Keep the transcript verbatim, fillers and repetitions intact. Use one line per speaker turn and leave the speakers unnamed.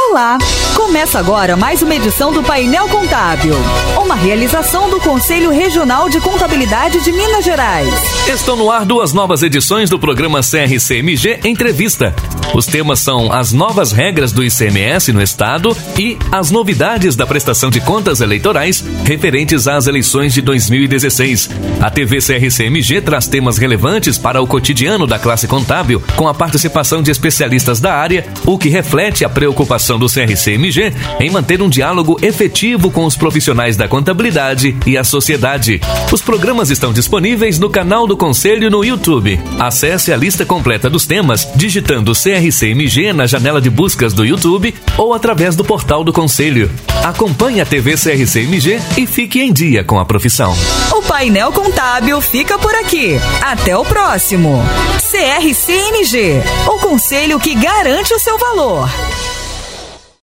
Olá! Começa agora mais uma edição do Painel Contábil, uma realização do Conselho Regional de Contabilidade de Minas Gerais.
Estão no ar duas novas edições do programa C R C M G Entrevista. Os temas são as novas regras do I C M S no Estado e as novidades da prestação de contas eleitorais referentes às eleições de dois mil e dezesseis. A T V C R C M G traz temas relevantes para o cotidiano da classe contábil, com a participação de especialistas da área, o que reflete a preocupação do C R C M G em manter um diálogo efetivo com os profissionais da contabilidade e a sociedade. Os programas estão disponíveis no canal do Conselho no YouTube. Acesse a lista completa dos temas digitando C R C M G na janela de buscas do YouTube ou através do portal do Conselho. Acompanhe a T V C R C M G e fique em dia com a profissão.
O Painel Contábil fica por aqui. Até o próximo. C R C M G, o conselho que garante o seu valor.